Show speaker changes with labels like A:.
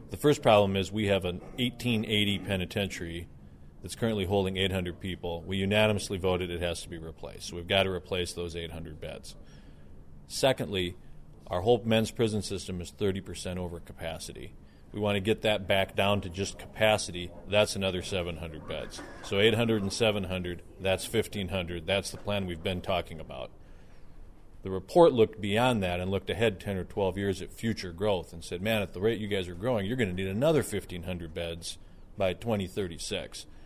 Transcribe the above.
A: The first problem is we have an 1880 penitentiary that's currently holding 800 people. We unanimously voted it has to be replaced. So we've got to replace those 800 beds. Secondly, our whole men's prison system is 30% over capacity. We want to get that back down to just capacity. That's another 700 beds. So 800 and 700, that's 1,500. That's the plan we've been talking about. The report looked beyond that and looked ahead 10 or 12 years at future growth and said, man, at the rate you guys are growing, you're going to need another 1,500 beds by 2036.